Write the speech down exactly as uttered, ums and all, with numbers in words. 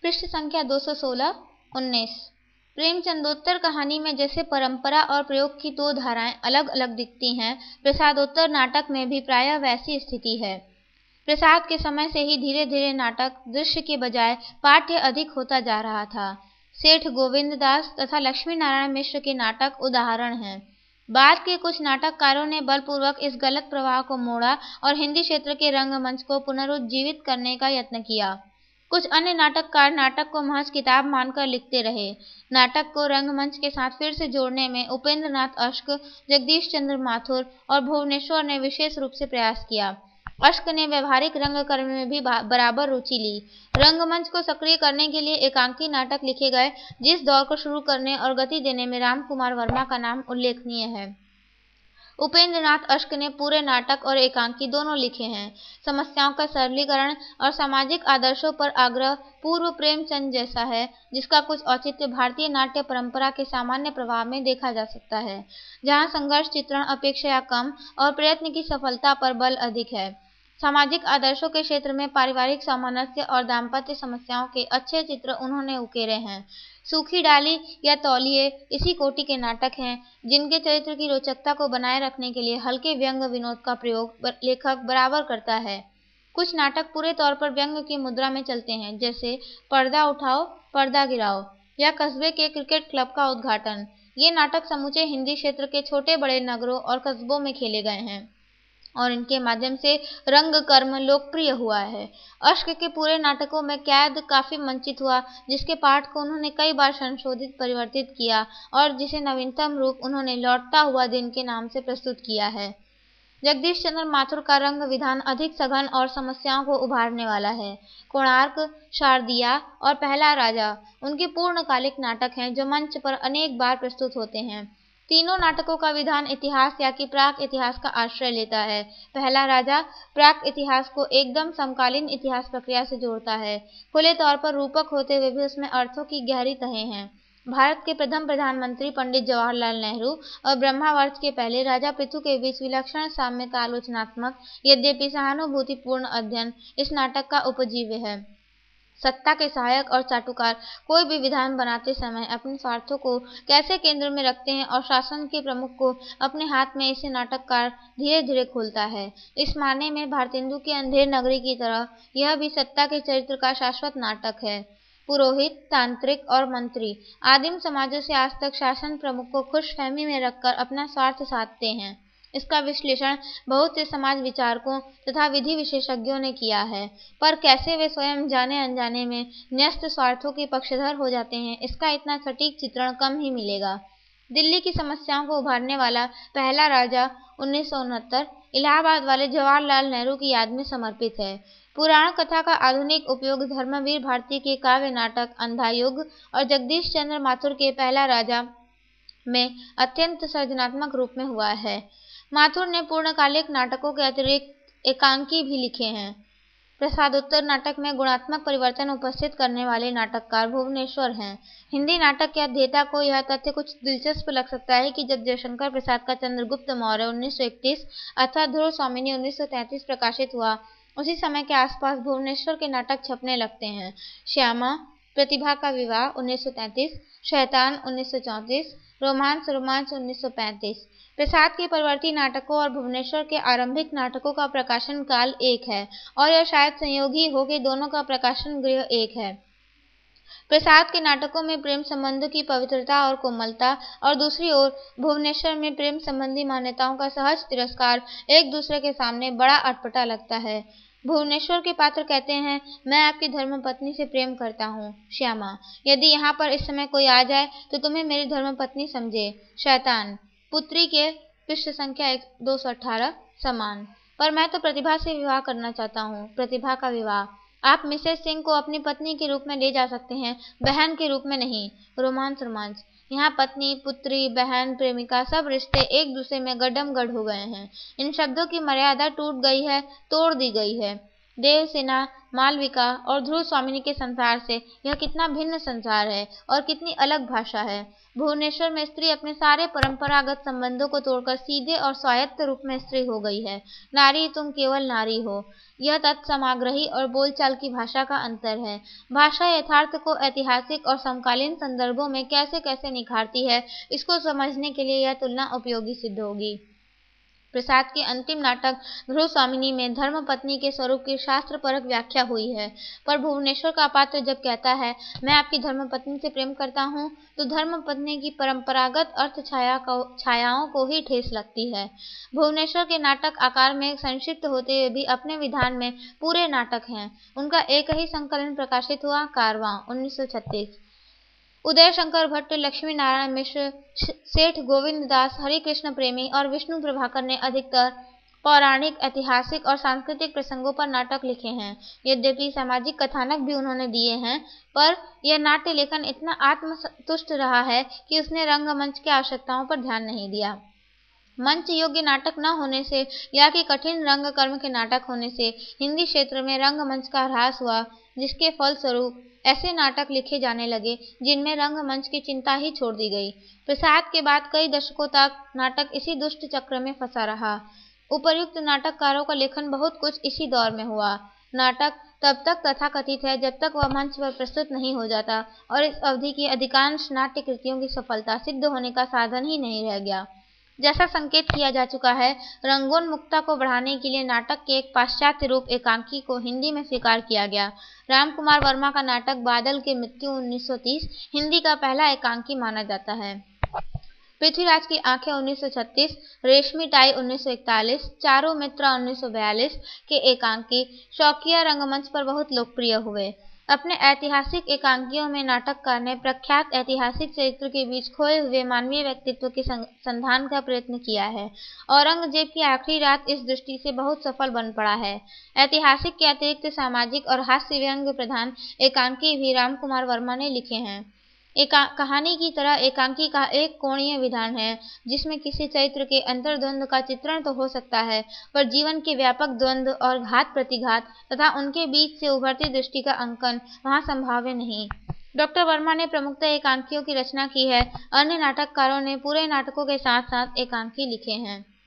पृष्ठ संख्या दो सौ सोलह उन्नीस। प्रेमचंदोत्तर कहानी में जैसे परंपरा और प्रयोग की दो धाराएं अलग अलग दिखती हैं, प्रसादोत्तर नाटक में भी प्रायः वैसी स्थिति है। प्रसाद के समय से ही धीरे धीरे नाटक दृश्य के बजाय पाठ्य अधिक होता जा रहा था। सेठ गोविंद दास तथा लक्ष्मी नारायण मिश्र के नाटक उदाहरण हैं। बाद के कुछ नाटककारों ने बलपूर्वक इस गलत प्रवाह को मोड़ा और हिंदी क्षेत्र के रंगमंच को पुनरुज्जीवित करने का यत्न किया। कुछ अन्य नाटककार नाटक को महज किताब मानकर लिखते रहे। नाटक को रंगमंच के साथ फिर से जोड़ने में उपेंद्र नाथ अश्क, जगदीश चंद्र माथुर और भुवनेश्वर ने विशेष रूप से प्रयास किया। अश्क ने व्यवहारिक रंगकर्म में भी बराबर रुचि ली। रंगमंच को सक्रिय करने के लिए एकांकी नाटक लिखे गए, जिस दौर को शुरू करने और गति देने में राम कुमार वर्मा का नाम उल्लेखनीय है। उपेंद्र नाथ अश्क ने पूरे नाटक और एकांकी दोनों लिखे हैं। समस्याओं का सरलीकरण और सामाजिक आदर्शों पर आग्रह पूर्व प्रेमचंद जैसा है, जिसका कुछ औचित्य भारतीय नाट्य परंपरा के सामान्य प्रवाह में देखा जा सकता है, जहां संघर्ष चित्रण अपेक्षा कम और प्रयत्न की सफलता पर बल अधिक है। सामाजिक आदर्शों के क्षेत्र में पारिवारिक सामंजस्य और दाम्पत्य समस्याओं के अच्छे चित्र उन्होंने उकेरे हैं। सूखी डाली या तौलिए इसी कोटि के नाटक हैं, जिनके चरित्र की रोचकता को बनाए रखने के लिए हल्के व्यंग विनोद का प्रयोग लेखक बराबर करता है। कुछ नाटक पूरे तौर पर व्यंग की मुद्रा में चलते हैं, जैसे पर्दा उठाओ पर्दा गिराओ या कस्बे के क्रिकेट क्लब का उद्घाटन। ये नाटक समूचे हिंदी क्षेत्र के छोटे बड़े नगरों और कस्बों में खेले गए हैं और इनके माध्यम से रंगकर्म लोकप्रिय हुआ है। अश्क के पूरे नाटकों में कैद काफी मंचित हुआ, जिसके पाठ को उन्होंने कई बार संशोधित परिवर्तित किया और जिसे नवीनतम रूप उन्होंने लौटता हुआ दिन के नाम से प्रस्तुत किया है। जगदीश चंद्र माथुर का रंग विधान अधिक सघन और समस्याओं को उभारने वाला है। कोणार्क, शारदिया और पहला राजा उनके पूर्णकालिक नाटक हैं, जो मंच पर अनेक बार प्रस्तुत होते हैं। तीनों नाटकों का विधान इतिहास या कि प्राक इतिहास का आश्रय लेता है। पहला राजा प्राक इतिहास को एकदम समकालीन इतिहास प्रक्रिया से जोड़ता है। खुले तौर पर रूपक होते हुए भी उसमें अर्थों की गहरी तहें हैं। भारत के प्रथम प्रधानमंत्री पंडित जवाहरलाल नेहरू और ब्रह्मावर्त के पहले राजा पृथु के बीच विलक्षण साम्यता आलोचनात्मक यद्यपि सहानुभूतिपूर्ण अध्ययन इस नाटक का उपजीव्य है। सत्ता के सहायक और चाटुकार कोई भी विधान बनाते समय अपने स्वार्थों को कैसे केंद्र में रखते हैं और शासन के प्रमुख को अपने हाथ में इसे नाटककार धीरे धीरे खोलता है। इस माने में भारतेंदु की अंधेर नगरी की तरह यह भी सत्ता के चरित्र का शाश्वत नाटक है। पुरोहित, तांत्रिक और मंत्री आदिम समाजों से आज तक शासन प्रमुख को खुशफहमी में रखकर अपना स्वार्थ साधते हैं। इसका विश्लेषण बहुत से समाज विचारकों तथा विधि विशेषज्ञों ने किया है, पर कैसे वे स्वयं जाने अनजाने में न्यस्त स्वार्थों के पक्षधर हो जाते हैं, इसका इतना सटीक चित्रण कम ही मिलेगा। दिल्ली की समस्याओं को उभारने वाला पहला राजा उन्नीस सौ उनहत्तर इलाहाबाद वाले जवाहरलाल नेहरू की याद में समर्पित है। पुराण कथा का आधुनिक उपयोग धर्मवीर भारती के काव्य नाटक अंधा युग और जगदीश चंद्र माथुर के पहला राजा में अत्यंत सृजनात्मक रूप में हुआ है। माथुर ने पूर्णकालिक नाटकों के अतिरिक्त एकांकी भी लिखे हैं। प्रसादोत्तर नाटक में गुणात्मक परिवर्तन उपस्थित करने वाले नाटककार भुवनेश्वर हैं। हिंदी नाटक के अध्येता को यह तथ्य कुछ दिलचस्प लग सकता है कि जब जयशंकर प्रसाद का चंद्रगुप्त मौर्य उन्नीस सौ इकतीस अथवा ध्रुव स्वामिनी उन्नीस सौ तैंतीस प्रकाशित हुआ, उसी समय के आसपास भुवनेश्वर के नाटक छपने लगते हैं। श्यामा, प्रतिभा का विवाह उन्नीस सौ तैंतीस, शैतान उन्नीस सौ चौंतीस, रोमांस रोमांच उन्नीस सौ पैंतीस। प्रसाद के परवर्ती नाटकों और भुवनेश्वर के आरंभिक नाटकों का प्रकाशन काल एक है और यह शायद संयोग ही हो कि दोनों का प्रकाशन गृह एक है। प्रसाद के नाटकों में प्रेम संबंधों की पवित्रता और कोमलता और दूसरी ओर भुवनेश्वर में प्रेम संबंधी मान्यताओं का सहज तिरस्कार एक दूसरे के सामने बड़ा अटपटा लगता है। भुवनेश्वर के पात्र कहते हैं, मैं आपकी धर्मपत्नी से प्रेम करता हूँ। श्यामा, यदि यहाँ पर इस समय कोई आ जाए तो तुम्हें मेरी धर्मपत्नी समझे। शैतान, पुत्री के पृष्ठ संख्या दो सौ अठारह समान, पर मैं तो प्रतिभा से विवाह करना चाहता हूँ। प्रतिभा का विवाह, आप मिसेस सिंह को अपनी पत्नी के रूप में ले जा सकते हैं, बहन के रूप में नहीं। रोमांस रोमांच, यहाँ पत्नी, पुत्री, बहन, प्रेमिका सब रिश्ते एक दूसरे में गड्ढम गढ़ हो गए हैं। इन शब्दों की मर्यादा टूट गई है, तोड़ दी गई है। देवसेना, मालविका और ध्रुव स्वामिनी के संसार से यह कितना भिन्न संसार है और कितनी अलग भाषा है। भुवनेश्वर में स्त्री अपने सारे परंपरागत संबंधों को तोड़कर सीधे और स्वायत्त रूप में स्त्री हो गई है। नारी तुम केवल नारी हो, यह तत्समाग्रही और बोलचाल की भाषा का अंतर है। भाषा यथार्थ को ऐतिहासिक और समकालीन संदर्भों में कैसे कैसे निखारती है, इसको समझने के लिए यह तुलना उपयोगी सिद्ध होगी। प्रसाद के अंतिम नाटक ध्रुव स्वामिनी में धर्मपत्नी के स्वरूप की शास्त्रपरक व्याख्या हुई है, पर भुवनेश्वर का पात्र जब कहता है मैं आपकी धर्मपत्नी से प्रेम करता हूँ, तो धर्मपत्नी की परंपरागत अर्थ छाया को छायाओं को ही ठेस लगती है। भुवनेश्वर के नाटक आकार में संक्षिप्त होते हुए भी अपने विधान में पूरे नाटक हैं। उनका एक ही संकलन प्रकाशित हुआ, कारवां उन्नीस सौ छत्तीस। उदय शंकर भट्ट, लक्ष्मी नारायण मिश्र, सेठ गोविंद दास, हरिकृष्ण प्रेमी और विष्णु प्रभाकर ने अधिकतर पौराणिक, ऐतिहासिक और सांस्कृतिक प्रसंगों पर नाटक लिखे हैं। यद्यपि सामाजिक कथानक भी उन्होंने दिए हैं, पर यह नाट्य लेखन इतना आत्मतुष्ट रहा है कि उसने रंगमंच की आवश्यकताओं पर ध्यान नहीं दिया। मंच योग्य नाटक न होने से या कि कठिन रंग कर्म के नाटक होने से हिंदी क्षेत्र में रंगमंच का ह्रास हुआ, जिसके फलस्वरूप ऐसे नाटक लिखे जाने लगे जिनमें रंगमंच की चिंता ही छोड़ दी गई। प्रसाद के बाद कई दशकों तक नाटक इसी दुष्ट चक्र में फंसा रहा। उपर्युक्त नाटककारों का लेखन बहुत कुछ इसी दौर में हुआ। नाटक तब तक तथाकथित है जब तक वह मंच पर प्रस्तुत नहीं हो जाता, और इस अवधि की अधिकांश नाट्य कृतियों की सफलता सिद्ध होने का साधन ही नहीं रह गया। जैसा संकेत किया जा चुका है, रंगोन्मुखता को बढ़ाने के लिए नाटक के एक पाश्चात्य रूप एकांकी को हिंदी में स्वीकार किया गया। रामकुमार वर्मा का नाटक बादल की मृत्यु उन्नीस सौ तीस हिंदी का पहला एकांकी माना जाता है। पृथ्वीराज की आंखें उन्नीस सौ छत्तीस, रेशमी टाई उन्नीस सौ इकतालीस, चारू मित्रा उन्नीस सौ बयालीस के एकांकी शौकिया रंगमंच पर बहुत लोकप्रिय हुए। अपने ऐतिहासिक एकांकियों में नाटककार ने प्रख्यात ऐतिहासिक चरित्र के बीच खोए हुए मानवीय व्यक्तित्व के संधान का प्रयत्न किया है। औरंगजेब की आखिरी रात इस दृष्टि से बहुत सफल बन पड़ा है। ऐतिहासिक के अतिरिक्त सामाजिक और हास्य व्यंग्य प्रधान एकांकी भी रामकुमार वर्मा ने लिखे हैं। एक कहानी की तरह एकांकी का एक कोणीय विधान है, जिसमें किसी चरित्र के अंतर्द्वंद का चित्रण तो हो सकता है, पर जीवन के व्यापक द्वंद्व और घात प्रतिघात तथा उनके बीच से उभरती दृष्टि का अंकन वहां संभाव्य नहीं। डॉक्टर वर्मा ने प्रमुखतः एकांकियों की रचना की है। अन्य नाटककारों ने पूरे नाटकों के साथ साथ एकांकी लिखे हैं।